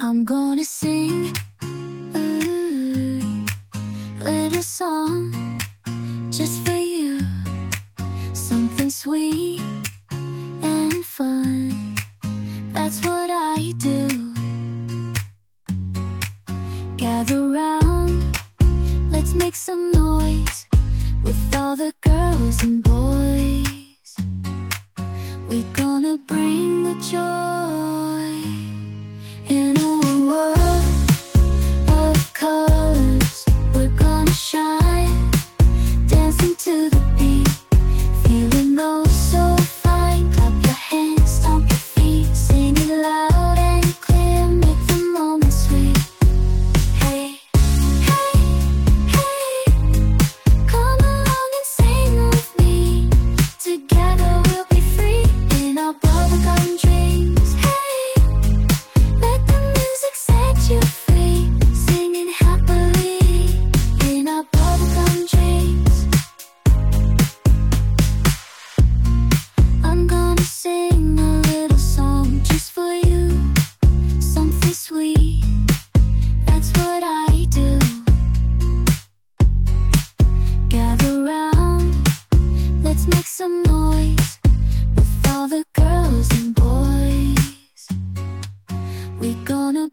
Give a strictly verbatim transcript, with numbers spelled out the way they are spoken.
I'm gonna sing a little song just for you, something sweet and fun. That's what I do. Gather round, let's make some noise with all the girls and boys. We're gonna bring the joy in a world of colors. We're gonna shine, dancing to the beat, feeling oh so fine. Clap your hands, stomp your feet, sing it loud and clear, make the moment sweet. Hey, hey, hey, come along and sing with me. Together we'll be free in our bubblegum dreams. Hey, let the music set you free, singing happily in our bubblegum dreams. I'm gonna sing a little song just for you, something sweet, that's what I do. Gather round, let's make some noise with all the girls and boys. We're gonna